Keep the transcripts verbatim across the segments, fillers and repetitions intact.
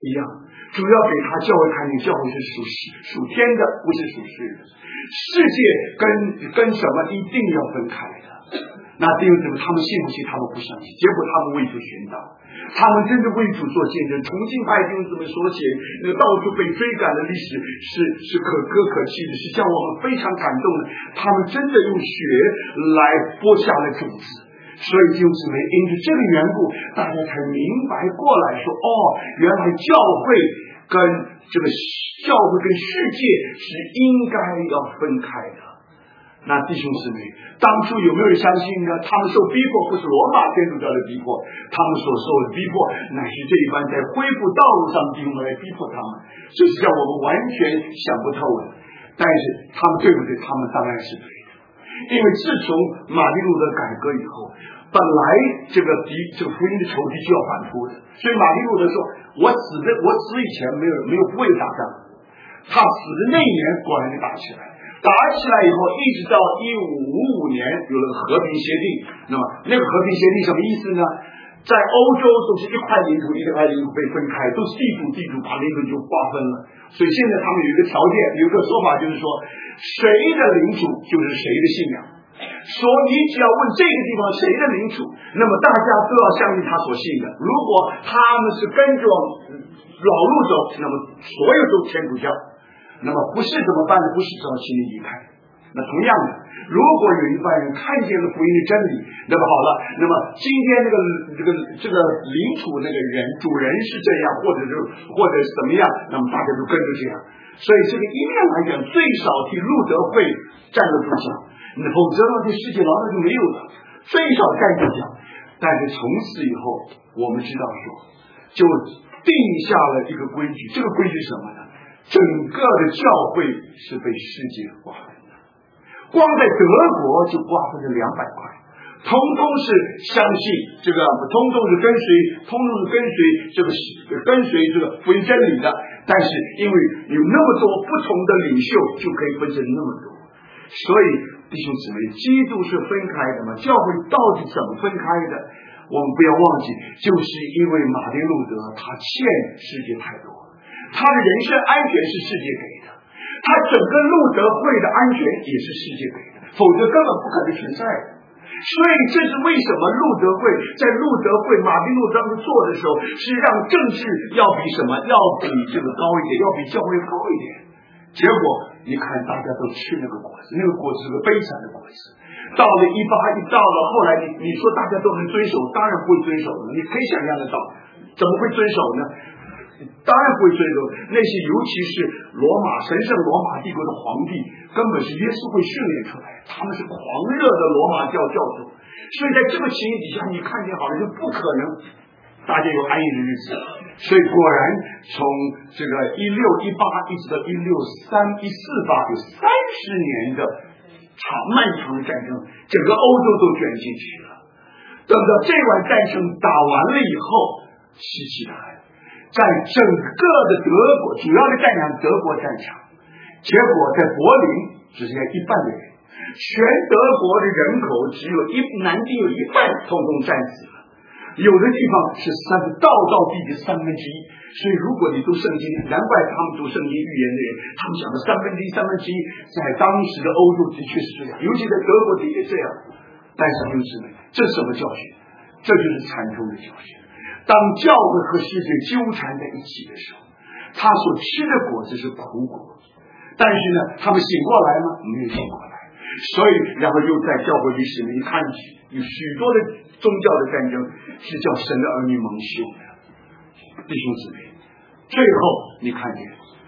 一样，主要给他教会看见，教会是属属天的，不是属世的。世界跟跟什么一定要分开的。那弟兄姊妹，他们信不信？他们不相信。结果他们为主寻道，他们真的为主做见证。重庆派弟兄姊妹所写那个到处被追赶的历史是是可歌可泣的，是叫我们非常感动的。他们真的用血来播下了种子。所以弟兄姊妹，因着这个缘故，大家才明白过来说，哦，原来教会跟这个教会跟世界是应该要分开的。那弟兄姊妹，当初有没有人相信呢？他们受逼迫不是罗马天主教的逼迫，他们所受的逼迫乃是这一般在恢复道路上弟兄们来逼迫他们，这是叫我们完全想不透的。但是他们对不对？他们当然是对的，因为自从马丁路德改革以后，本来这个敌这个福音的仇敌就要反扑的，所以马丁路德说：“我死的我死以前没有没有不会打仗。”他死的那一年果然就打起来。打起来以后，一直到一五五五年有了和平协定。那么那个和平协定什么意思呢？在欧洲都是一块领土一块领土被分开，都是地主地主把领土就划分了。所以现在他们有一个条件，有一个说法，就是说谁的领土就是谁的信仰。说你只要问这个地方谁的领土，那么大家都要相信他所信的。如果他们是跟着老路走，那么所有都天主教。那么不是怎么办呢？不是只好请你离开。那同样的，如果有一半人看见了福音的真理，那么好了，那么今天这个这个这个领土那个人主人是这样，或者是或者是怎么样，那么大家就跟着这样。所以这个一面来讲，最少替路德会站得住脚，否则呢，这世界老早就没有了。最少站住脚。但是从此以后，我们知道说，就定下了一个规矩。这个规矩是什么呢？整个的教会是被世界划分的，光在德国就划分了两百块，通通是相信这个，通通是跟随，通通是跟随这个跟随这个福音真理的。但是因为有那么多不同的领袖，就可以分成那么多。所以弟兄姊妹，基督是分开的嘛？教会到底怎么分开的？我们不要忘记，就是因为马丁路德他欠世界太多。他的人身安全是世界给的，他整个路德会的安全也是世界给的，否则根本不可能存在的。所以这是为什么路德会在路德会马丁路德当时做的时候，是让政治要比什么，要比这个高一点，要比教会高一点。结果你看大家都吃那个果子，那个果子是个悲惨的果子。到了一八一到了后来，你你说大家都能遵守，当然不会遵守了。你可以想象得到，怎么会遵守呢？当然不会遵守。那些尤其是罗马神圣罗马帝国的皇帝，根本是耶稣会训练出来，他们是狂热的罗马教教徒。所以在这个情形底下，你看见好像就不可能大家有安逸的日子。所以果然从这个一六一八一直到一六三一四八，有三十年的长漫长的战争，整个欧洲都卷进去了。等到这碗战争打完了以后，希奇达在整个的德国主要的战场德国战场，结果在柏林只剩下一半的人，全德国的人口只有一南京有一半通通战死了，有的地方是三道道地的三分之一。所以如果你读圣经，难怪他们读圣经预言的人，他们讲的三分之一三分之一，在当时的欧洲的确是这样，尤其在德国的也这样。但是弟兄姊妹，这是什么教训？这就是禅宗的教训。当教会和世界纠缠在一起的时候，他所吃的果子是苦果，但是呢，他们醒过来吗？没有醒过来。所以然后又在教会历史里面看起有许多的宗教的战争是叫神的儿女蒙羞的。弟兄姊妹，最后你看见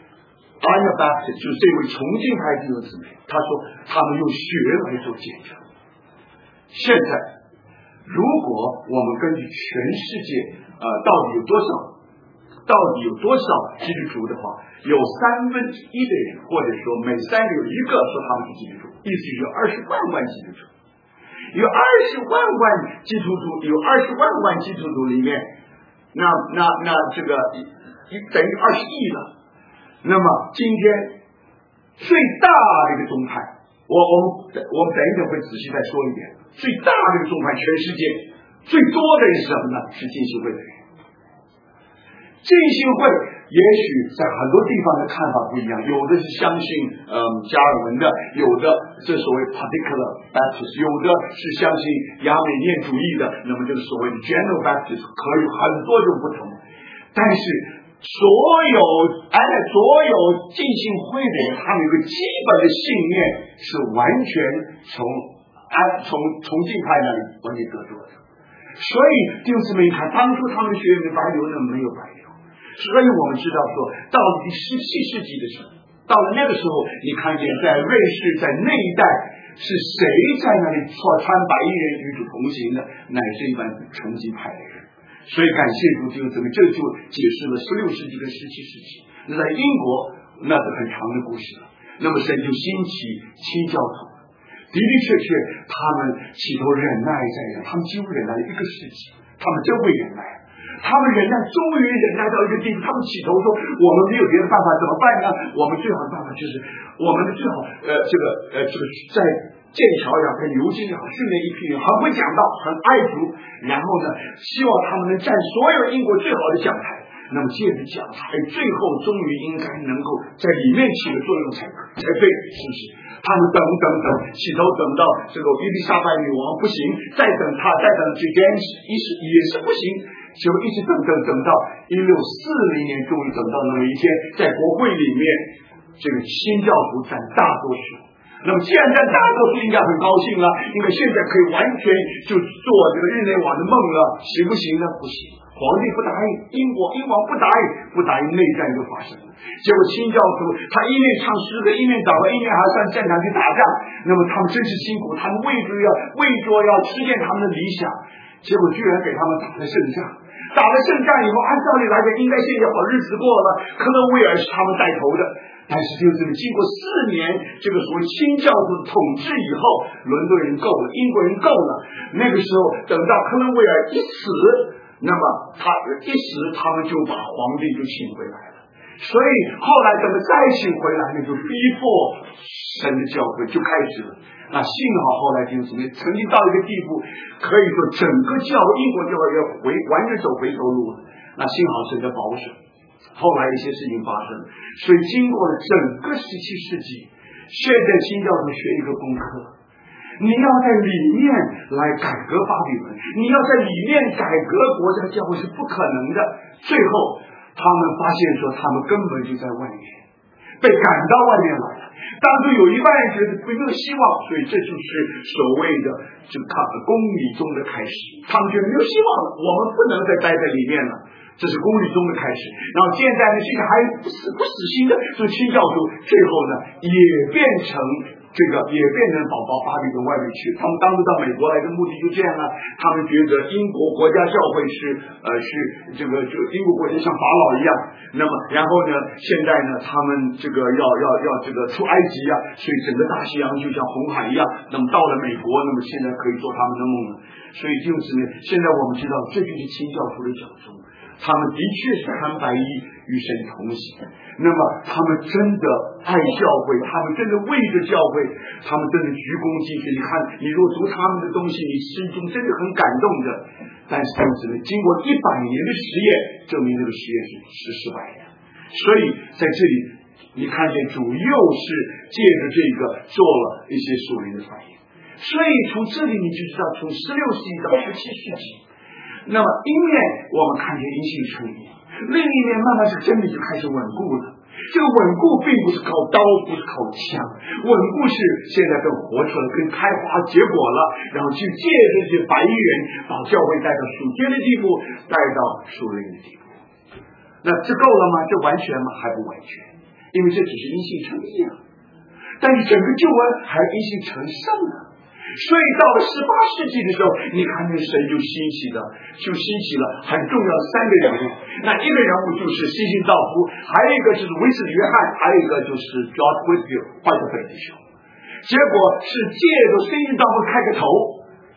Anabaptist 就是这位重庆派弟兄姊妹，他说他们用血来做见证。现在如果我们根据全世界呃到底有多少到底有多少基督徒的话，有三分之一的人，或者说每三个有一个说他们是基督徒，意思是有二十万万基督徒，有二十万万基督徒，有二十万万基督徒里面，那那那这个等于二十亿了。那么今天最大的一个宗派，我我们我们等一等会仔细再说一点。最大的一个宗派，全世界最多的人是什么呢？是浸信会的人。 浸信会也许在很多地方的看法不一样，有的是相信嗯加尔文的，有的这所谓 particular Baptist， 有的是相信亚美念主义的，那么就是所谓的 general Baptist， 可以很多种不同。但是所有哎所有浸信会的人，他们有个基本的信念是完全从哎从从浸派那里完全得着的。所以弟兄姊妹看，当初他们学员白流呢没有白流，所以我们知道说，到了第十七世纪的时候，到了那个时候，你看见在瑞士在那一带是谁在那里穿白衣人与主同行的，乃是一般纯净派的人。所以感谢主，弟兄姊妹，这就解释了十六世纪跟十七世纪。那在英国那是很长的故事了。那么神就兴起清教徒。的的确确，他们起头忍耐在忍，他们几乎忍耐了一个世纪，他们真会忍耐，他们忍耐，终于忍耐到一个地步，他们起头说：“我们没有别的办法，怎么办呢？我们最好的办法就是，我们最好呃，这个呃，这个在剑桥也好，跟牛津也好，训练一批人，很会讲道，很爱主，然后呢，希望他们能占所有英国最好的讲台。那么借着讲台，最后终于应该能够在里面起个作用才才对，是不是？”他们等等等，起头等到这个伊丽莎白女王不行，再等他，再等这件一是也是不行，就一直等等等到一六四零年，终于等到那么一天，在国会里面，这个新教徒占大多数。那么既然占大多数，应该很高兴了，因为现在可以完全就做这个日内瓦的梦了，行不行呢？不行。皇帝不答应，英国英王不答应，不答应，内战就发生了。结果新教徒他一面唱诗歌，一面祷告，一面还要上战场去打仗。那么他们真是辛苦，他们为着要为着要实现他们的理想，结果居然给他们打了胜仗。打了胜仗以后，按道理来讲，应该现在好日子过了。科伦威尔是他们带头的，但是就是经过四年这个所谓新教徒的统治以后，伦敦人够了，英国人够了。那个时候，等到科伦威尔一死。那么他一时他们就把皇帝就请回来了，所以后来等到再请回来，那就逼迫神的教会就开始了。那幸好后来就是曾经到一个地步，可以说整个教英国教会要回完全走回头路了。那幸好神的保守，后来一些事情发生，所以经过了整个十七世纪，现在新教徒学一个功课。你要在里面来改革巴比伦，你要在里面改革国家教会是不可能的。最后他们发现说，他们根本就在外面，被赶到外面来了。当中有一半人觉得没有希望，所以这就是所谓的这个公理中的开始。他们觉得没有希望了，我们不能再待在里面了，这是公理中的开始。然后现在呢，现在还不死不死心的这清教徒，最后呢也变成。这个也变成跑到巴比伦外面去，他们当时到美国来的目的就这样了。他们觉得英国国家教会是呃是这个就英国国家像法老一样，那么然后呢，现在呢他们这个要要要这个出埃及啊，所以整个大西洋就像红海一样。那么到了美国，那么现在可以做他们的梦了。所以就是呢，现在我们知道这就是清教徒的角度。他们的确是穿白衣与神同行，那么他们真的爱教会，他们真的为着教会，他们真的鞠躬尽瘁。你看，你如果读他们的东西，你心中真的很感动的。但是只能经过一百年的实验，证明这个实验是是失败的。所以在这里，你看见主又是借着这个做了一些属灵的反应。所以从这里你就知道，从十六世纪到十七世纪。那么一面我们看见因信称义，另一面慢慢是真理就开始稳固了。这个稳固并不是靠刀，不是靠枪，稳固是现在更活出来，更开花结果了，然后去借这些白衣人把教会带到属天的地步，带到属灵的地步。那这够了吗？这完全吗？还不完全，因为这只是因信称义啊。但是整个救恩还因信成圣啊。所以到了十八世纪的时候，你看那神就兴起了，就兴起了很重要的三个人物。那一个人物就是西信道夫，还有一个就是威斯约翰，还有一个就是 George Whitefield 怀特菲弟兄。结果是借着西信道夫开个头，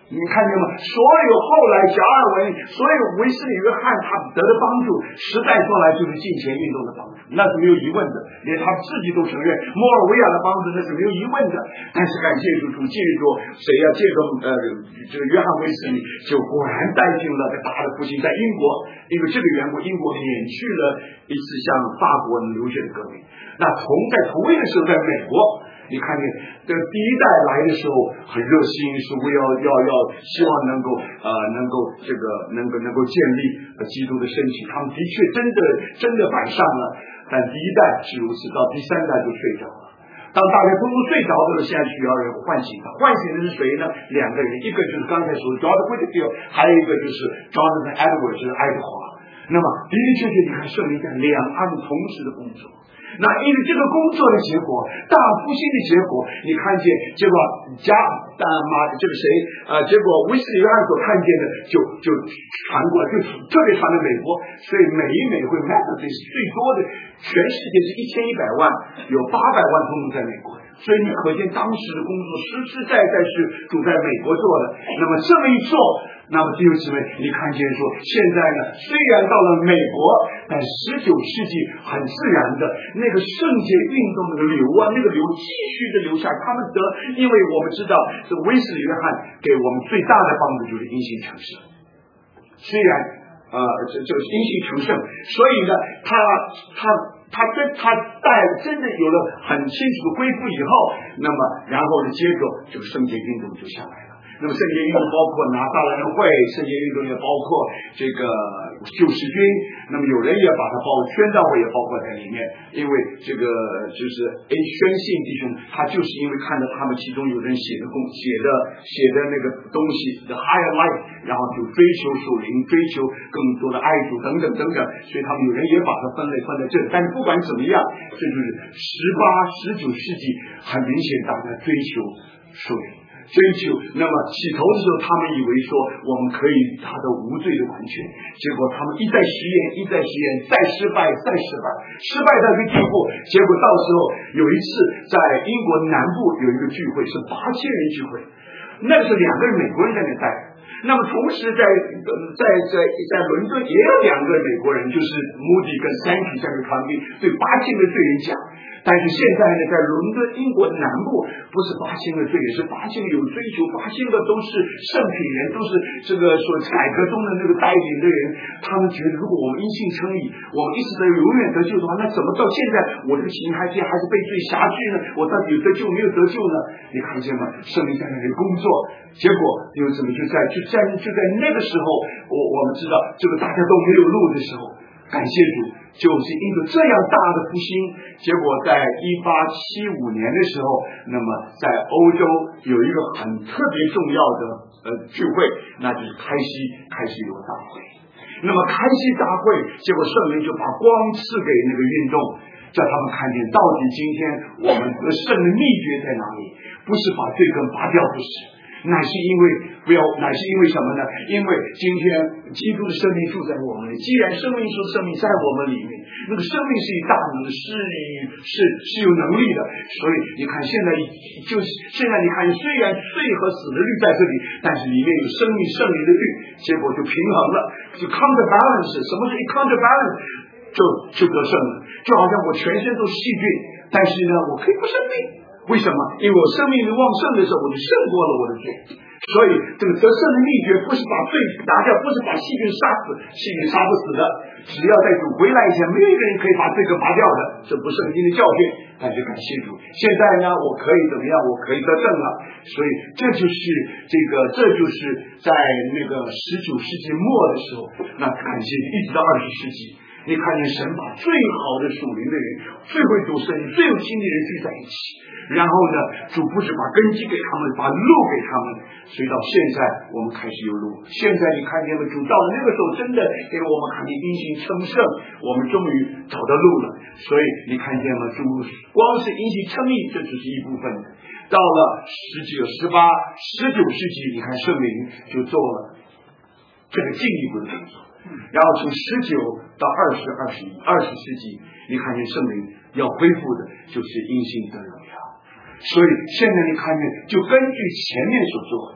你看见吗？所有后来加尔文，所有维斯里约翰他得的帮助，实在说来就是金钱运动的帮助，那是没有疑问的，连他自己都承认摩尔维亚的帮助那是没有疑问的。但是感谢主，主借着谁呀、啊？借着呃这个约翰维斯里，就果然带进了这大的复兴，在英国，因为这个缘故，英国免去了一次像法国流血的革命。那同在同一个时候，在美国。你看见这第一代来的时候很热心，说我要要要希望能够呃能够这个能够能够建立基督的身体，他们的确真的真的摆上了，但第一代是如此，到第三代就睡着了。当大家都睡着的时候，现在需要人唤醒他。唤醒的是谁呢？两个人，一个就是刚才说的 John Whitfield， 还有一个就是 Jonathan Edwards， 就是爱德华。那么的的确确，你看圣灵在两岸同时的工作。那因为这个工作的结果，大复兴的结果，你看见结果加大马这个谁呃，结果威斯里约翰所看见的就就传过来，就特别传到美国，所以每一美会 Methodist 最多的，全世界是一千一百万，有八百万通通在美国。所以你可见当时的工作实实在在是主在美国做的。那么这么一做，那么弟兄姊妹，你看见说，现在呢，虽然到了美国，但十九世纪很自然的那个圣洁运动那个流啊，那个流继续的流下，他们得，因为我们知道这威斯里约翰给我们最大的帮助就是因信成圣。虽然呃这这个因信成圣，所以呢，他他。他真他带真的有了很清楚的恢复以后，那么然后呢，接着就圣洁运动就下来了。那么圣洁运动包括拿撒勒人会，圣洁运动也包括这个救世军，那么有人也把它包括宣道会也包括在里面，因为这个就是哎宣信弟兄，他就是因为看到他们其中有人写的公写的写的那个东西 the higher life， 然后就追求属灵，追求更多的爱主等等等等，所以他们有人也把它分类分在这里。但是不管怎么样，这就是十八十九世纪很明显大家追求属灵。追求，那么起头的时候，他们以为说我们可以达到无罪的完全，结果他们一再实验，一再实验，再失败，再失败，失败到一个地步，结果到时候有一次在英国南部有一个聚会，是八千人聚会，那个是两个人美国人在那带。那么同时在在在在伦敦也有两个美国人，就是 Moody 跟 Sankey 在这传递对八千个罪人讲。但是现在呢，在伦敦英国南部，不是八千个罪人，是八千个有追求，八千个都是圣品人，都是这个所改革中的那个带领的人。他们觉得，如果我们因信称义，我们一直在永远得救的话，那怎么到现在我这个情还还是被罪辖制呢？我到底有得救没有得救呢？你看见吗？圣灵在那里工作，结果有什么就在就在就在那个时候，我我们知道这个大家都没有路的时候。感谢主，就是因着这样大的复兴，结果在一八七五年的时候，那么在欧洲有一个很特别重要的呃聚会，那就是开西开西流大会。那么开西大会，结果圣灵就把光赐给那个运动，叫他们看见到底今天我们得胜的秘诀在哪里？不是把罪根拔掉，不是。乃是因为不要，乃是因为什么呢？因为今天基督的生命住在我们里，既然生命说生命在我们里面，那个生命是以大能的，是是是有能力的。所以你看，现在就是现在你看，虽然罪和死的律在这里，但是里面有生命圣灵的律，结果就平衡了，就 counterbalance。什么是一 counterbalance？就就得胜了。就好像我全身都是细菌，但是呢，我可以不生病。为什么？因为我生命力旺盛的时候，我就胜过了我的罪。所以这个得胜的秘诀不是把罪拿掉，不是把细菌杀死，细菌杀不死的。只要在主回来以前，没有一个人可以把这个拔掉的，这不是圣经的教训。但是感谢主，现在呢，我可以怎么样？我可以得胜了。所以这就是这个，这就是在那个十九世纪末的时候，那感谢一直到二十世纪。你看见神把最好的属灵的人，最会读圣经、最有心的人聚在一起，然后呢，主不是把根基给他们，把路给他们，所以到现在我们开始有路。现在你看见了，主到了那个时候，真的给我们看见因信称圣，我们终于找到路了。所以你看见了，主光是因信称义，这只是一部分的。到了十九、十八、十九世纪，你看圣灵就做了这个进一步的工作。然后从十九到二十、二十一、二十世纪，你看见圣灵要恢复的就是因信得荣耀。所以现在你看见，就根据前面所做的，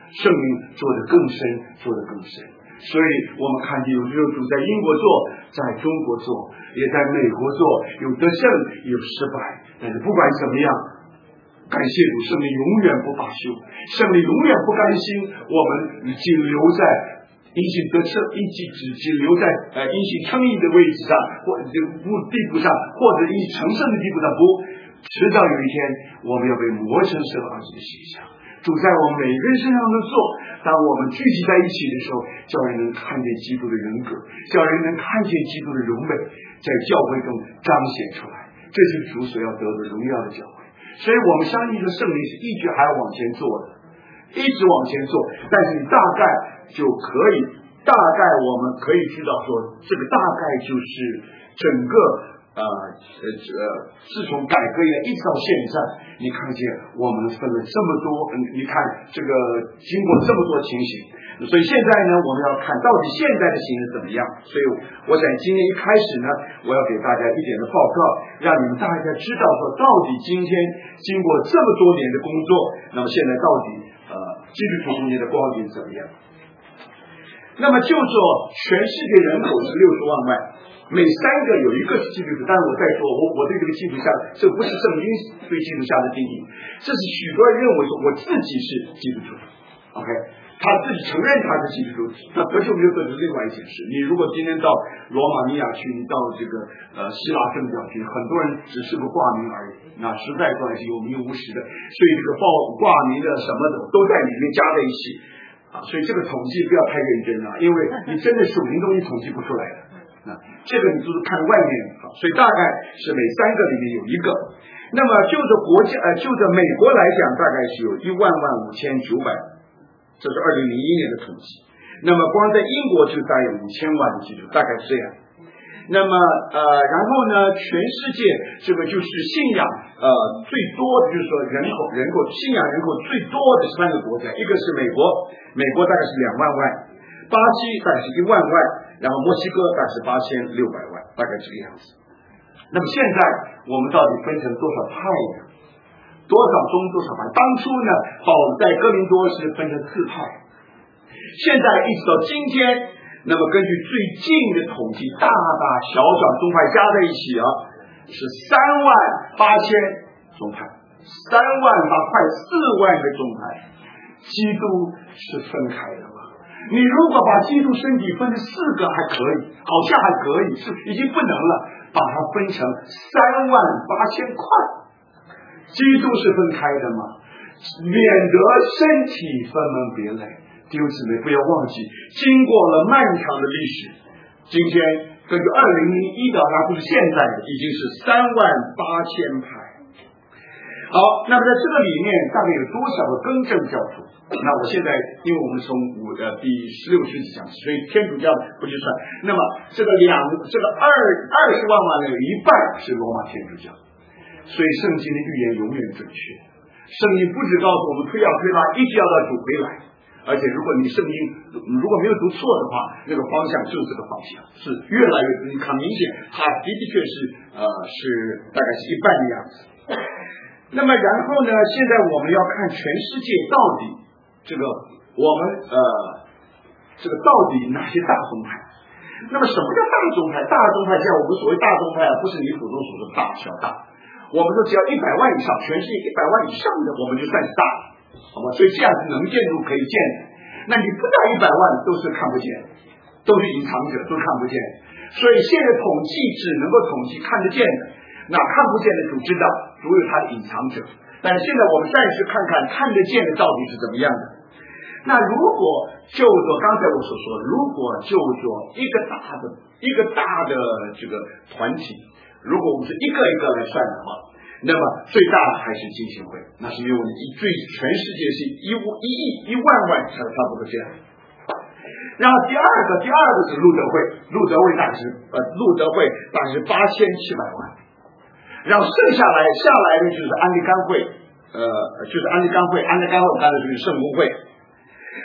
圣灵做得更深，做得更深。所以我们看见有时候主在英国做，在中国做，也在美国做，有得胜有失败，但是不管怎么样，感谢主，圣灵永远不罢休，圣灵永远不甘心我们仅留在因信得胜，因信只仅留在呃因信称义的位置上，或者这个地步上，或者因成圣的地步上，不，迟早有一天我们要被磨成神儿子的形象。主在我们每个人身上的做，当我们聚集在一起的时候，叫人能看见基督的人格，叫人能看见基督的荣美，在教会中彰显出来，这是主所要得的荣耀的教会。所以我们相信这圣灵是一直还要往前做的，一直往前做，但是你大概就可以，大概我们可以知道说，这个大概就是整个呃呃呃，自从改革以来一直到现在，你看见我们分了这么多，嗯，你看这个经过这么多情形，所以现在呢，我们要看到底现在的情形怎么样。所以我想今天一开始呢，我要给大家一点的报告，让你们大家知道说，到底今天经过这么多年的工作，那么现在到底呃基督徒中间的光景怎么样？那么就说全世界人口是六十万外，每三个有一个是基督徒。但是我再说，我我对这个基督下，这不是圣经对基督下的定义，这是许多人认为说我自己是基督徒 ，OK， 他自己承认他是基督徒，那得救没有得救是另外一件事。你如果今天到罗马尼亚去，你到这个呃希腊正教去，很多人只是个挂名而已，那实在算是有名无实的，所以这个报挂名的什么的都在里面加在一起。啊，所以这个统计不要太认真了，因为你真的属灵东西统计不出来的。啊，这个你就是看外面啊，所以大概是每三个里面有一个。那么就着国家呃，就着美国来讲，大概是有一万万五千九百，这是二零零一年的统计。那么光在英国就大约五千万的基督，大概是这样。那么呃，然后呢，全世界这个就是信仰呃最多的，就是说人口人口信仰人口最多的三个国家，一个是美国，美国大概是两万万，巴西大概是一万万，然后墨西哥大概是八千六百万，大概这个样子。那么现在我们到底分成多少派呢？多少宗多少派？当初呢，保在哥林多是分成四派，现在一直到今天。那么根据最近的统计，大大小小宗派加在一起啊，是三万八千宗派，三万八快四万个宗派。基督是分开的嘛？你如果把基督身体分成四个还可以，好像还可以，是已经不能了，把它分成三万八千块。基督是分开的嘛？免得身体分门别类。弟兄姊妹，不要忘记，经过了漫长的历史，今天根据二零零一的，而不是现在的，已经是三万八千派。好，那么在这个里面大概有多少个更正教徒？那我现在因为我们从五呃第十六世纪讲，所以天主教不去算。那么这个两这个二二十万万有一半是罗马天主教，所以圣经的预言永远准确。圣经不只告诉我们推要推拉，一直要到主回来。而且如果你圣经如果没有读错的话，那个方向就是这个方向，是越来越你看明显，它的的确是呃是大概是一半的样子。那么然后呢，现在我们要看全世界到底这个我们呃这个到底哪些大宗派？那么什么叫大宗派？大宗派像我们所谓大宗派啊，不是你普通所说的大小大，我们说只要一百万以上，全世界一百万以上的我们就算是大。好吧，所以这样是能见度可以见的。那你不到一百万都是看不见，都是隐藏者，都看不见。所以现在统计只能够统计看得见的，那看不见的主知道，主有他的隐藏者。但是现在我们暂时看看看得见的到底是怎么样的。那如果就做刚才我所说的，如果就做一个大的一个大的这个团体，如果我们是一个一个来算的话，那么最大的还是浸信会，那是因为我们最全世界是一一亿一万万差差不多这样。然后第二个第二个是路德会，路德会大致呃路德会大致八千七百万，然后剩下来下来的就是安利甘会，呃就是安利甘会，安利甘会当然就是圣公会。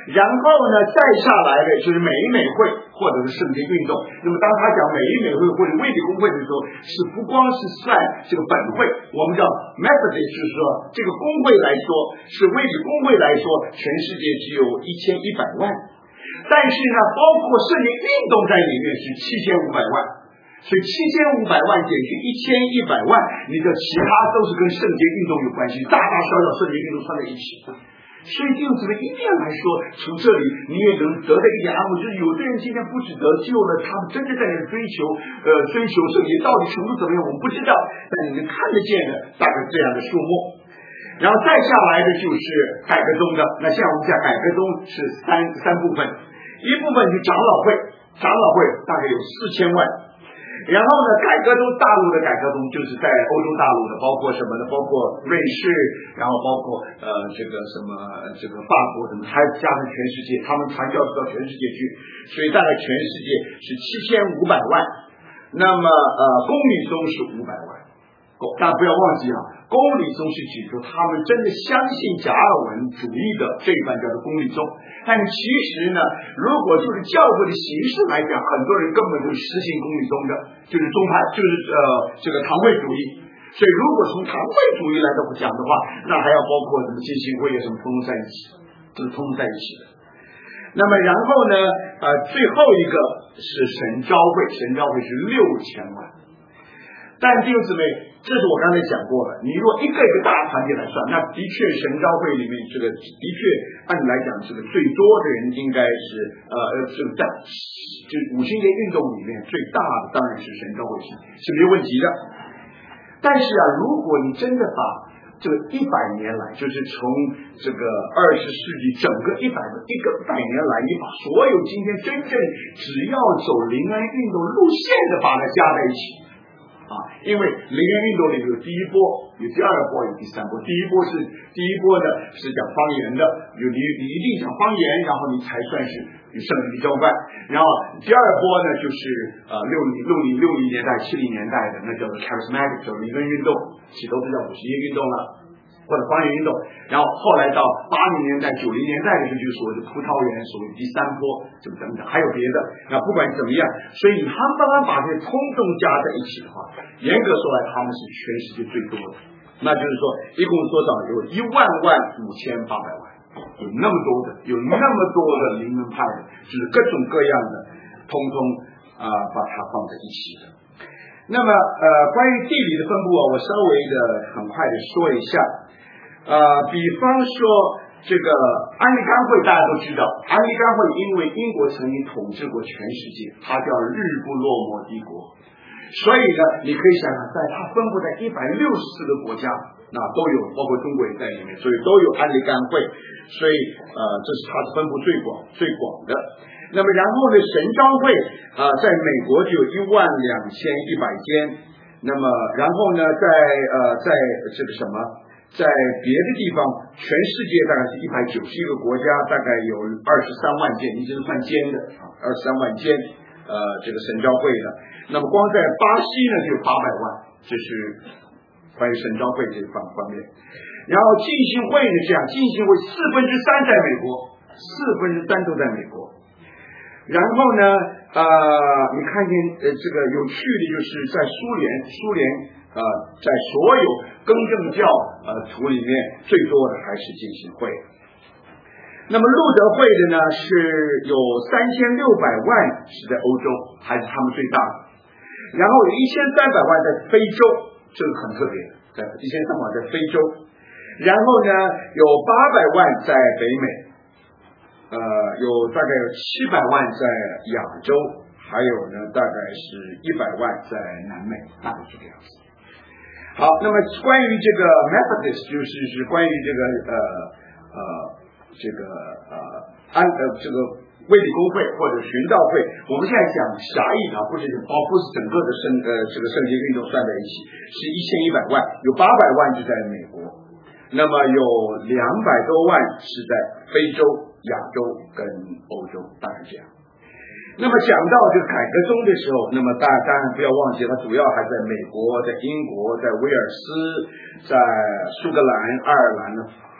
然后呢，再下来的就是美以美会或者是圣洁运动。那么当他讲美以美会或者卫理公会的时候，是不光是算这个本会，我们叫 Methodist， 就是说这个公会来说，是卫理公会来说，全世界只有一千一百万，但是呢，包括圣洁运动在里面是七千五百万。所以七千五百万减去一千一百万，你的其他都是跟圣洁运动有关系，大大小小圣洁运动串在一起。所以弟兄姊妹一定要来说，从这里你也能得到一点安慰，就是有的人今天不只得救了，他们真的在那追求，呃，追求圣洁到底程度怎么样，我们不知道，但你能看得见的大概这样的数目。然后再下来的就是改革宗的，那像我们讲改革宗是三三部分，一部分是长老会，长老会大概有四千万。然后呢，改革宗大陆的改革宗就是在欧洲大陆的，包括什么呢？包括瑞士，然后包括呃这个什么这个法国什么，还加上全世界，他们传教到全世界去，所以大概全世界是七千五百万。那么呃，公理宗是五百万。大家不要忘记啊，公理宗是指出他们真的相信加尔文主义的这一班叫做公理宗。但其实呢，如果就是教会的形式来讲，很多人根本就是实行公理宗的，就是宗派，就是呃这个堂会主义。所以如果从堂会主义来讲的话，那还要包括什么浸信会啊什么通通在一起，这是通通在一起的。那么然后呢，呃，最后一个是神召会，神召会是六千万。但弟兄姊妹，这是我刚才讲过了。你如果一个一个大团体来算，那的确神召会里面这个的确按理来讲，这个最多的人应该是呃这个在就五旬节运动里面最大的当然是神召会是是没有问题的。但是啊，如果你真的把这个一百年来，就是从这个二十世纪整个一百个一个百年来，你把所有今天真正只要走灵恩运动路线的把它加在一起。啊，因为灵恩运动里有第一波，有第二波，有第三波。第一波是第一波呢是讲方言的，有你你一定讲方言，然后你才算是与圣灵交换。然后第二波呢就是呃六零六零六零年代七零年代的，那叫做 charismatic， 叫灵恩运动，起头是叫五十音运动了。或者方言运动，然后后来到八零年代、九零年代的时候，就是所谓的葡萄园，所谓的第三波，这个等等，还有别的。那不管怎么样，所以你他们刚刚把这些通通加在一起的话，严格说来，他们是全世界最多的。那就是说，一共多少？有一万万五千八百万，有那么多的，有那么多的灵恩派的，就是各种各样的，通通啊、呃、把它放在一起的。那么呃，关于地理的分布啊，我稍微的很快的说一下。呃，比方说这个安利甘会，大家都知道，安利甘会因为英国曾经统治过全世界，它叫日不落寞帝国，所以呢，你可以想想，在它分布在一百六十四个国家，那都有，包括中国也在里面，所以都有安利甘会，所以呃，这是它的分布最广最广的。那么然后呢，神召会啊、呃，在美国就有一万两千一百间，那么然后呢，在呃，在这个什么？在别的地方，全世界大概是一百九十一个国家，大概有二十三万间，你这是算间的啊，二十三万间，呃，这个神召会的。那么光在巴西呢就有八百万，这是关于神召会这方方面。然后浸信会呢这样，浸信会四分之三在美国，四分之三都在美国。然后呢，呃，你看见呃这个有趣的就是在苏联，苏联。呃，在所有更正教呃图里面，最多的还是浸信会。那么路德会的呢，是有三千六百万是在欧洲，还是他们最大的。然后有一千三百万在非洲，这个很特别，在一千三百万在非洲。然后呢，有八百万在北美，呃，有大概有七百万在亚洲，还有呢，大概是一百万在南美，大概是这样子。好，那么关于这个 Methodist 就是是关于这个呃呃这个呃安呃这个卫理公会或者寻道会，我们现在讲狭义啊，不是包不是整个的圣呃这个圣洁运动算在一起，是一千一百万，有八百万就在美国，那么有两百多万是在非洲、亚洲跟欧洲，大概这样。那么讲到这个改革宗的时候，那么大家当然不要忘记，它主要还在美国、在英国、在威尔斯、在苏格兰、爱尔兰、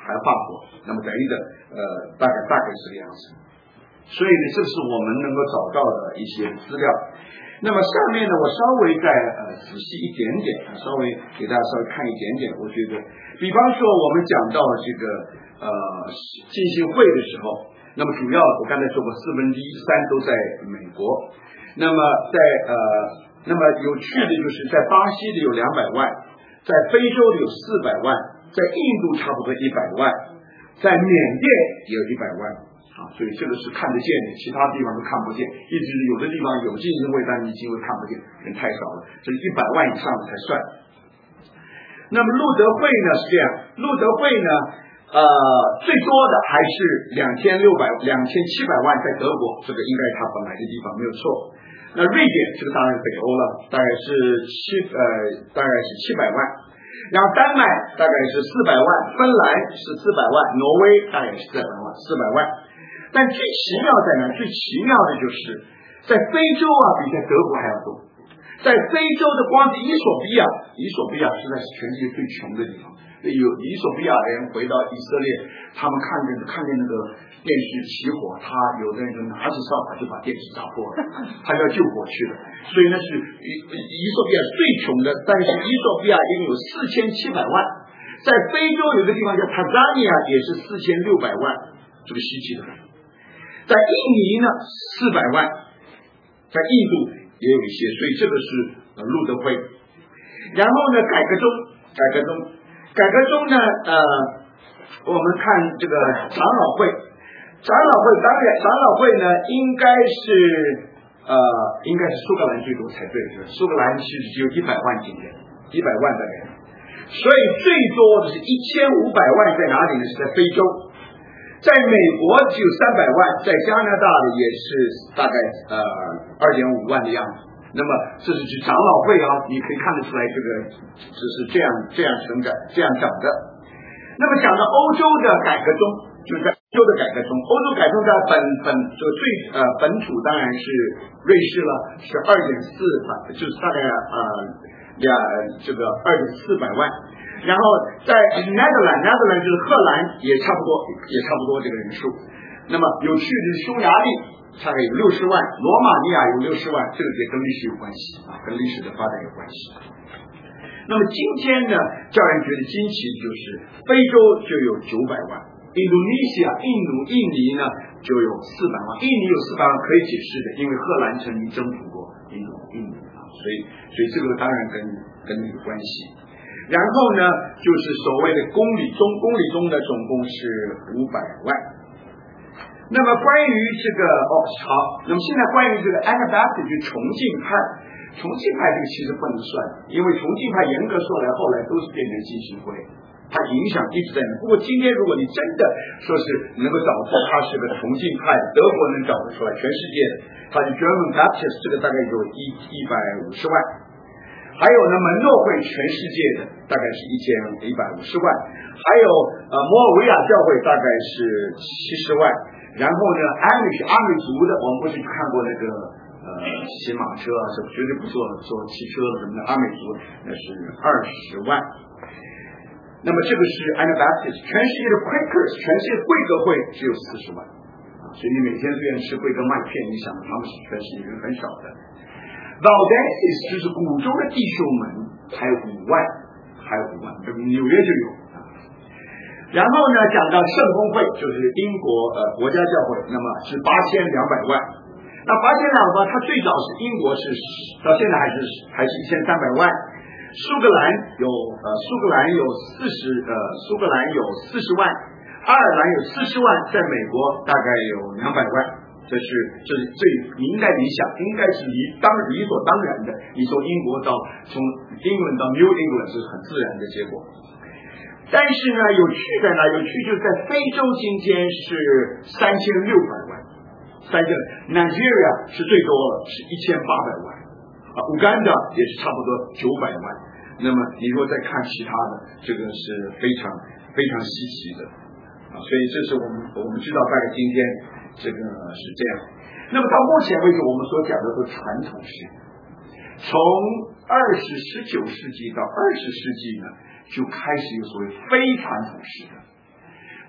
还有法国，那么等于的呃大概大概是这个样子。所以呢，这是我们能够找到的一些资料。那么下面呢，我稍微再呃仔细一点点，稍微给大家稍微看一点点。我觉得，比方说我们讲到这个呃浸信会的时候，那么主要我刚才说过，四分之一三都在美国。那么在呃，那么有趣的就是在巴西的有两百万，在非洲的有四百万，在印度差不多一百万，在缅甸也有一百万。啊，所以这个是看得见的，其他地方都看不见。一直有的地方有浸信会，但是浸信会看不见，人太少了，这是一百万以上的才算。那么路德会呢是这样，路德会呢，呃，最多的还是两千六百、两千七百万在德国，这个应该是他本来的地方没有错。那瑞典这个当然北欧了，大概是七呃，大概是七百万。然后丹麦大概是四百万，芬兰是四百万，挪威大概是四百万，四百万。但最奇妙在哪？最奇妙的就是在非洲啊，比在德国还要多。在非洲的光是伊索比亚，伊索比亚实在是全世界最穷的地方。有伊索比亚人回到以色列，他们看见看见那个电视起火，他有的人就拿起扫把就把电视打破了，他要救火去了。所以那是伊伊索比亚最穷的，但是伊索比亚拥有四千七百万。在非洲有个地方叫塔扎尼亚，也是四千六百万，这个稀奇的。在印尼呢四百万，在印度也有一些，所以这个是呃路德会。然后呢，改革宗，改革宗，改革宗呢，呃，我们看这个长老会，长老会当然，长老会呢应该是呃应该是苏格兰最多才对，苏格兰其实只有一百万进人，一百万的人，所以最多的是一千五百万在哪里呢？是在非洲。在美国只有三百万，在加拿大的也是大概呃二点五万的样子。那么这是指长老会啊，你可以看得出来，这个这是这样这样成长这样长的。那么讲到欧洲的改革中，就是在欧洲的改革中，欧洲改革中在本本这个最呃本土当然是瑞士了，是二点四百，就是大概呃两这个二点四百万。然后在 Netherlands，Netherlands 就是荷兰，也差不多，也差不多这个人数。那么有趣的是匈牙利大概有六十万，罗马尼亚有六十万，这个也跟历史有关系啊，跟历史的发展有关系。那么今天呢，叫人觉得惊奇就是非洲就有九百万，印度尼西亚、印度、印尼呢就有四百万，印尼有四百万可以解释的，因为荷兰曾经征服过印度、印尼啊，所以所以这个当然跟跟有关系。然后呢，就是所谓的公理宗，公理宗呢总共是五百万。那么关于这个哦好，那么现在关于这个 Anabaptist 就重庆派，重庆派这个其实不能算，因为重庆派严格说来后来都是变成浸信会，它影响一直在那。不过今天如果你真的说是能够找出它是个重庆派，德国能找得出来，全世界的，它是 German Baptist， 这个大概有一一百五十万。还有呢，门诺会全世界的大概是一千一百五十万，还有呃摩尔维亚教会大概是七十万，然后呢，阿美是阿美族的，我们过去看过那个呃骑马车啊，是绝对不做做汽车什么的，阿美族那是二十万。那么这个是 Anabaptist， 全世界的 Quakers， 全世界贵格会只有四十万啊，所以你每天虽然吃贵格麦片，你想他们是全世界人很少的。Valdenses 就是古州的弟兄们，还有五万，还有五万，这纽约就有啊。然后呢，讲到圣公会，就是英国呃国家教会，那么是八千两百万。那八千两百万，它最早是英国是到现在还是还是一千三百万。苏格兰有呃苏格兰有四十呃苏格兰有四十万，爱尔兰有四十万，在美国大概有两百万。这是这是最你应该理想，应该是理当理所当然的。你从英国到从英伦到 New England 是很自然的结果。但是呢，有趣在哪？有趣就是在非洲今天是三千六百万，三千 Nigeria 是最多了，是一千八百万啊，乌干达也是差不多九百万。那么你如果再看其他的，这个是非常非常稀奇的啊，所以这是我们我们知道大概今天。这个是这样，那么到目前为止，我们所讲的都是传统式。从二十十九世纪到二十世纪呢，就开始有所谓非传统式的。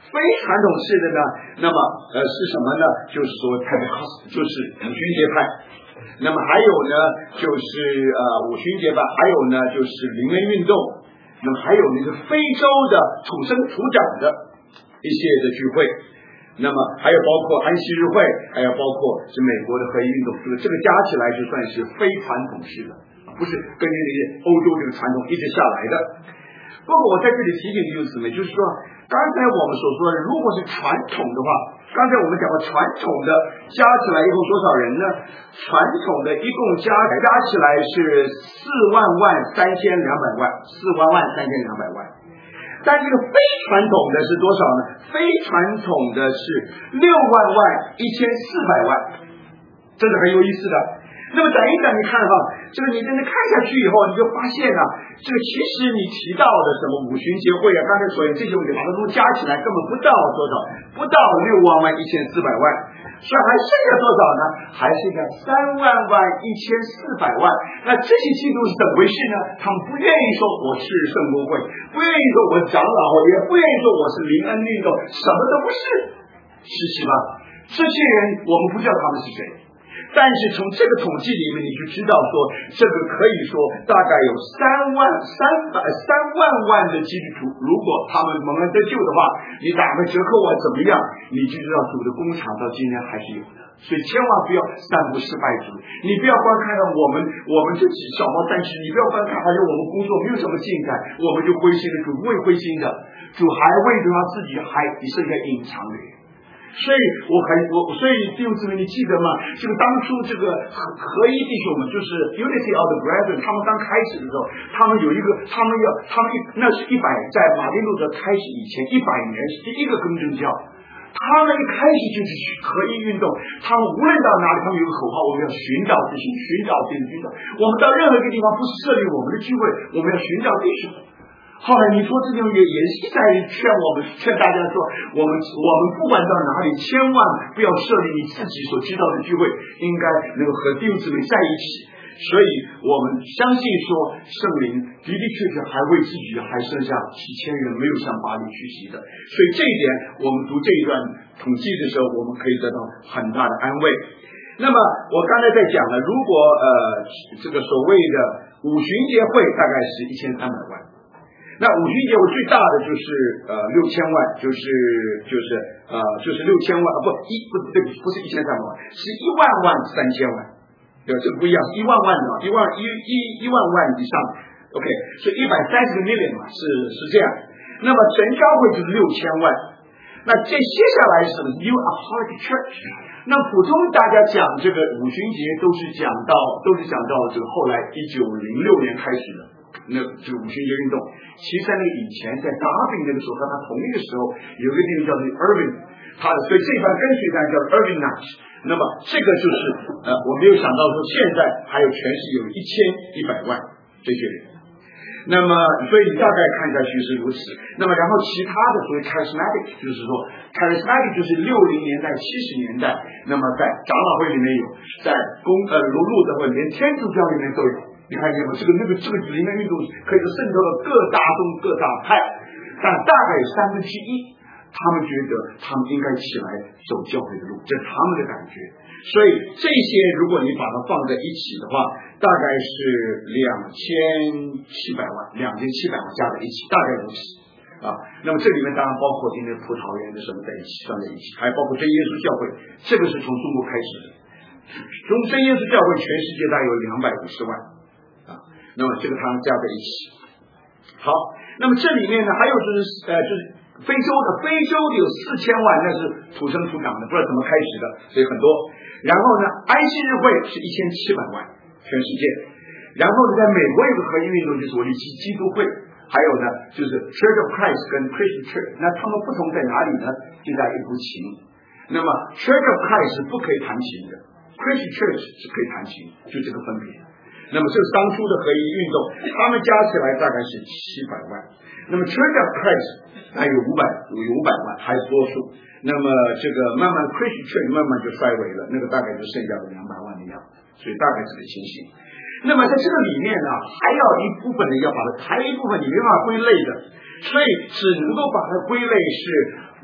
非传统式的呢，那么呃是什么呢？就是说 Pentecost， 就是五旬节派。那么还有呢，就是呃五旬节吧，还有呢就是灵恩运动，那么还有那个非洲的土生土长的一些的聚会，那么还有包括安息日会，还有包括是美国的合一运动，这个这个加起来就算是非传统式的，不是根据那些欧洲这个传统一直下来的。不过我在这里提醒弟兄姊妹，就是说刚才我们所说的，如果是传统的话，刚才我们讲过传统的加起来一共多少人呢？传统的一共加加起来是四万万三千两百万，四万万三千两百万。但这个非传统的是多少呢？非传统的是六万万一千四百万，这是很有意思的。那么等一等，你看哈，这个你真的看下去以后，你就发现啊，这个其实你提到的什么五旬节会啊，刚才所有这些问题，把它都加起来，根本不到多少，不到六万万一千四百万，所以还剩下多少呢？还剩下三万万一千四百万。那这些基督是怎么回事呢？他们不愿意说我是圣公会，不愿意说我是长老会，也不愿意说我是灵恩运动，什么都不是，是是吧？这些人我们不知道他们是谁。但是从这个统计里面，你就知道说，这个可以说大概有三万三百三万万的基督徒，如果他们蒙恩得救的话，你打个折扣啊怎么样，你就知道主的工厂到今天还是有的。所以千万不要散布失败主义，你不要光看到我们我们这几小毛战士，你不要光看好像我们工作没有什么进展，我们就灰心的，主不会灰心的，主还为着他自己还剩下隐藏的人。所以我还我所以弟兄姊妹，你记得吗？这个当初这个合合一弟兄们，就是 Unity of the Brethren， 他们刚开始的时候，他们有一个，他们要，他们那是一百，在马丁路德开始以前一百年是第一个更正教，他们一开始就是合一运动，他们无论到哪里，他们有个口号，我们要寻找弟兄，寻找弟兄，寻找。我们到任何一个地方，不是设立我们的聚会，我们要寻找弟兄。后来你说这种也也是在劝我们，劝大家说，我们我们不管到哪里，千万不要设立你自己所知道的聚会，应该能够和弟兄姊妹在一起。所以我们相信说，圣灵的的确确还为自己还剩下几千人没有向巴黎屈膝的。所以这一点，我们读这一段统计的时候，我们可以得到很大的安慰。那么我刚才在讲了，如果呃这个所谓的五旬节会大概是一千三百万。那五旬节我最大的就是呃六千万，就是就是呃就是六千万啊不一不对不是一千三百万，是一万万三千万，对，这个不一样，一万万的一万一一一万万以上 ，OK， 所以一百三十个 million 嘛，是是这样。那么神教会就是六千万，那这接下来是 New Apostolic Church。那普通大家讲这个五旬节都是讲到都是讲到这个后来一九零六年开始的。那这个五旬节运动，其实在那个以前，在达宾那个时候和他同一个时候，有个地方叫做 Irving， 他的所以这一番跟随他叫 Irving Nash。那么这个就是呃，我没有想到说现在还有全市有一千一百万这些人。那么所以你大概看下去是如此。那么然后其他的所谓 charismatic， 就是说 charismatic 就是六零年代、七十年代，那么在长老会里面有，在公呃路路德会连天主教里面都有。你看见吗？这个那个这个灵恩运动可以说渗透了各大宗各大派，但大概有三分之一，他们觉得他们应该起来走教会的路，这是他们的感觉。所以这些如果你把它放在一起的话，大概是两千七百万，两千七百万加在一起，大概如此啊。那么这里面当然包括今天葡萄园的什么在一起，算在一起，还包括真耶稣教会，这个是从中国开始的。从真耶稣教会全世界大概有两百五十万。那么这个他们加在一起，好，那么这里面呢还有就是呃就是非洲的，非洲有四千万，那是土生土长的，不知道怎么开始的，所以很多。然后呢，安息日会是一千七百万，全世界。然后呢，在美国有个合一运动，就是我的基基督会，还有呢就是 Church of Christ 跟 Christian Church， 那他们不同在哪里呢？就在一部琴。那么 Church of Christ 是不可以弹琴的， Christian Church 是可以弹琴，就这个分别。那么这是当初的合一运动，他们加起来大概是七百万。那么 Church of Christ 还有五百有五百万，还是多数。那么这个慢慢 Christian Church 慢慢就衰微了，那个大概就剩下了两百万的样子，所以大概这个情形。那么在这个里面呢，还要一部分呢要把它，还有一部分你没办法归类的，所以只能够把它归类是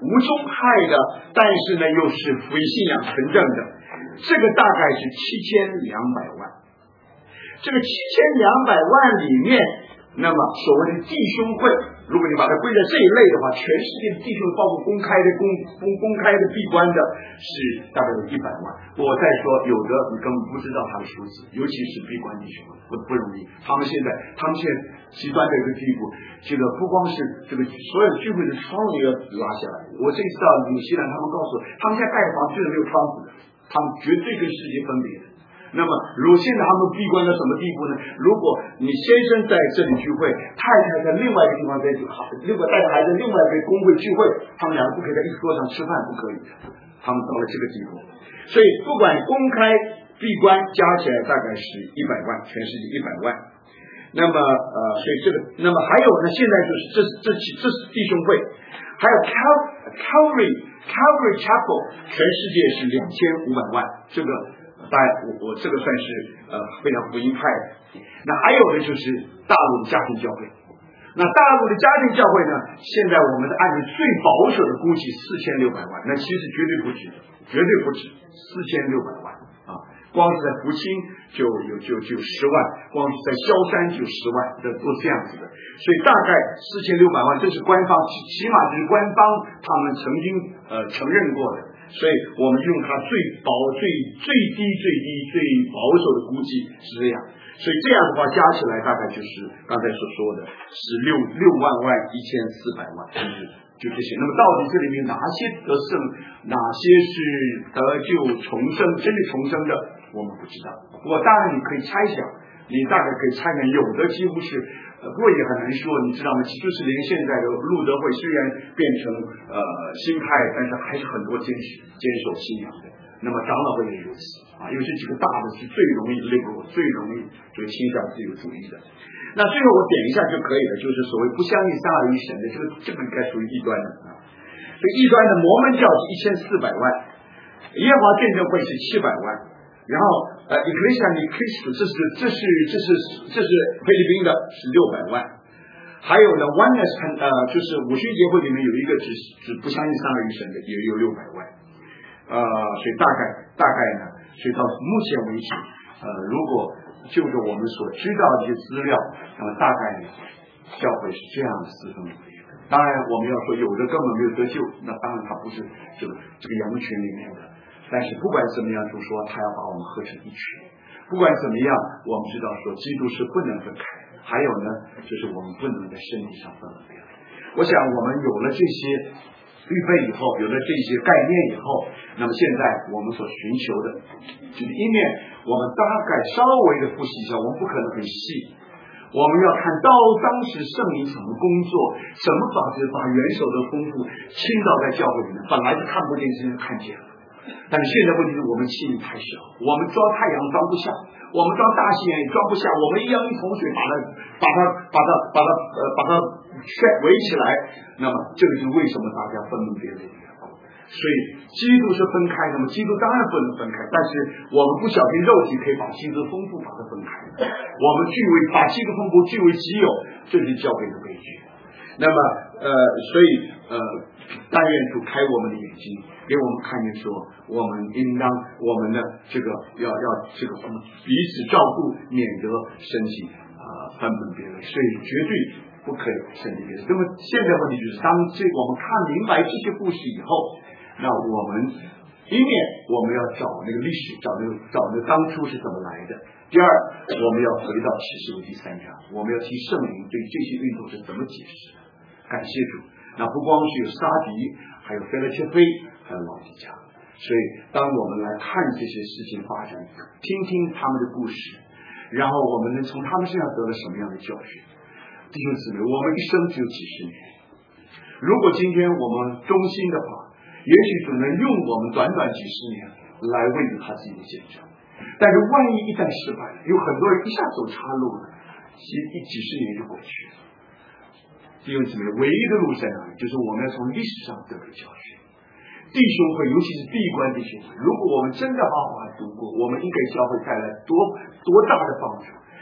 无中害的，但是呢又是福音信仰纯正的，这个大概是七千两百万。这个七千两百万里面，那么所谓的弟兄会，如果你把它归在这一类的话，全世界的弟兄包括公开的公公公开的闭关的是大概有一百万。我再说有的你根本不知道他的数字，尤其是闭关弟兄不不容易。他们现在他们现在极端的一个地步，这个不光是这个所有聚会的窗户要拉下来。我这次到纽西兰，他们告诉我，他们现在盖的房子是没有窗户的，他们绝对跟世界分别的。那么，如果现在他们闭关到什么地步呢？如果你先生在这里聚会，太太在另外一个地方在聚会，如果带着孩子另外一个公会聚会，他们两个不可以在一桌上吃饭，不可以的。他们到了这个地步，所以不管公开闭关加起来大概是一百万，全世界一百万。那么呃，所以这个，那么还有呢，现在就是这是这这是弟兄会，还有 Calvary Calvary Chapel， 全世界是两千五百万，这个。当然，我我这个算是呃非常福音派的。那还有的就是大陆的家庭教会。那大陆的家庭教会呢，现在我们是按照最保守的估计四千六百万，那其实绝对不止，绝对不止四千六百万啊！光是在福清就有就就十万，光是在萧山就十万，这都是这样子的。所以大概四千六百万，这是官方，起码这是官方他们曾经呃承认过的。所以我们用它最保最最低最低最保守的估计是这样，所以这样的话加起来大概就是刚才所说的是六六万万一千四百万，就是就这些。那么到底这里面哪些得胜，哪些是得救重生，真的重生的，我们不知道。不过当然你可以猜想，你大概可以猜想，有的几乎是。不过也很难说，你知道吗？就是连现在的路德会虽然变成呃新派，但是还是很多坚持坚守信仰的。那么长老会也如此啊，因为这几个大的是最容易 liberal， 最容易就倾向自由主义的。那最后我点一下就可以了，就是所谓不相信三而一神的，这个这个应该属于异端的啊。所以异端的摩门教是一千四百万，耶和华见证会是七百万。然后呃 Ecclesia Ni Cristo 这是这是这是这是菲律宾的是六百万，还有呢 Oneness 呃就是五旬节会里面有一个只只不相信三而一神的也有六百万，呃所以大概大概呢，所以到目前为止呃如果就着我们所知道的一些资料，那么大概呢教会是这样的四分五裂的。当然我们要说有的根本没有得救，那当然他不是这个这个羊群里面的。但是不管怎么样，就说他要把我们合成一群。不管怎么样，我们知道说基督是不能分开。还有呢，就是我们不能在身体上分了别。我想我们有了这些预备以后，有了这些概念以后，那么现在我们所寻求的，就是一面我们大概稍微的复习一下，我们不可能很细。我们要看到当时圣灵怎么工作，怎么把这把元首的丰富倾倒在教会里面，本来是看不见，现在看见了。但是现在问题是我们气力太小，我们装太阳装不下，我们装大西洋也装不下，我们一样一桶水把它把它把它把它呃把它围起来，那么这个是为什么大家分门别类的。所以基督是分开，那么基督当然不能分开，但是我们不小心肉体可以把基督丰富把它分开，我们据为把基督丰富据为己有，这是教会的悲剧。那么呃所以呃但愿主开我们的眼睛，给我们看见说我们应当我们的这个要要这个彼此照顾，免得身体啊、呃、分门别类，所以绝对不可以身体别类。那么现在问题就是当这我们看明白这些故事以后，那我们一面我们要找那个历史，找那个找那个当初是怎么来的。第二，我们要回到启示录第三章，我们要听圣灵对这些运动是怎么解释的。感谢主，那不光是有撒迪，还有腓拉铁非，还有老底嘉。所以当我们来看这些事情发展，听听他们的故事，然后我们能从他们身上得了什么样的教训。弟兄姊妹，我们一生只有几十年，如果今天我们忠心的话，也许只能用我们短短几十年来为他自己的见证。但是万一一旦失败了，有很多人一下走岔路了，几几十年就过去了。弟兄姊妹，唯一的路在哪里？就是我们要从历史上得到教训。弟兄会，尤其是闭关弟兄会，如果我们真的好好读过，我们应给教会带来多多大的帮助。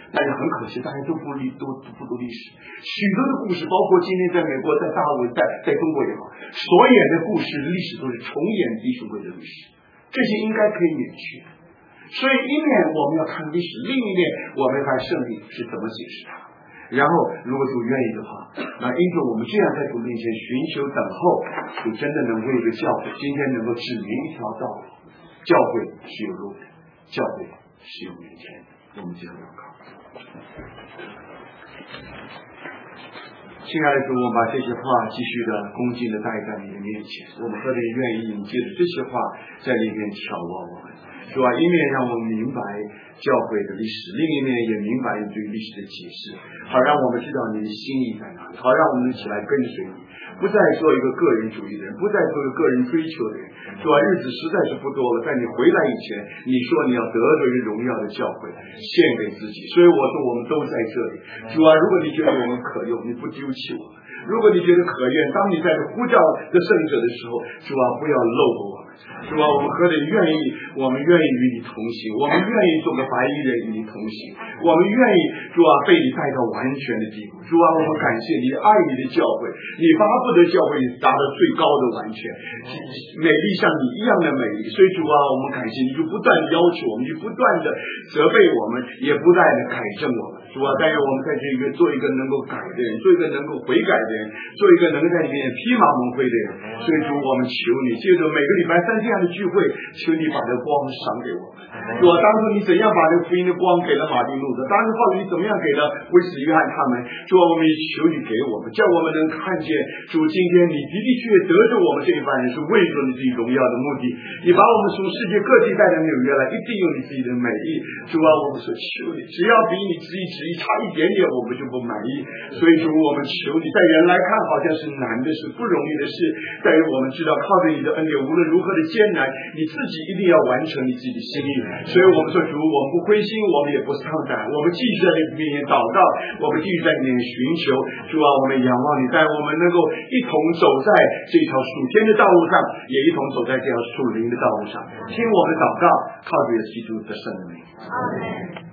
但是很可惜，大家都不历都不读历史，许多的故事，包括今天在美国、在大陆、在在中国也好，所演的故事历史都是重演弟兄会的历史，这些应该可以免去。所以一面我们要看历史，另一面我们看圣经是怎么解释它。然后如果主愿意的话，那因着我们这样在主面前寻求等候，主真的能为一个教会今天能够指明一条道路。教会是有路的，教会是有明天的。我们接着祷告。亲爱的主，我们把这些话继续的恭敬的带在你的面前，我们何等愿意你借着这些话在里面挑拨我们，主啊，一面让我们明白教会的历史，另一面也明白你对历史的解释，好让我们知道你的心意在哪里，好让我们一起来跟随你，不再做一个个人主义的人，不再做一个个人追求的人。主啊，日子实在是不多了，在你回来以前，你说你要得着一个荣耀的教会献给自己，所以我说我们都在这里。主啊，如果你觉得我们可用，你不丢弃我们，如果你觉得可愿，当你在呼召的圣者的时候，主啊，不要漏过我们。主啊，我们何等愿意，我们愿意与你同行，我们愿意做个白衣人与你同行，我们愿意主啊被你带到完全的地步。主啊，我们感谢你爱你的教会，你巴不得教会达到最高的完全，美丽像你一样的美丽。所以主啊，我们感谢你，就不断要求我们，就不断的责备我们，也不断的改正我们。主啊，但愿我们在这个做一个能够改的人，做一个能够悔改的人，做一个能够在里面披麻蒙灰的人。所以主，我们求你，借着每个礼拜三这样的聚会，求你把这个光赏给我们。主啊，当初你怎样把这个福音的光给了马丁路德，当时后来你怎么样给了威斯约翰他们？主啊，我们也求你给我们，叫我们能看见主，今天你的的确确得着我们这一班人是为着你自己荣耀的目的，你把我们从世界各地带到纽约来，一定有你自己的美意。主啊，我们所求你，只要比你自己旨意差一点点，我们就不满意。所以主，我们求你，在人来看好像是难的事，不容易的事，但是我们知道靠着你的恩典，无论如何的艰难，你自己一定要完成你自己的心意。所以我们说主，我们不灰心，我们也不丧胆，我们继续在你面前祷告，我们继续在你面前寻求。主啊，我们仰望你，但我们能够一同走在这条属天的道路上，也一同走在这条属灵的道路上。听我们的祷告，靠着耶稣基督的圣名。阿门。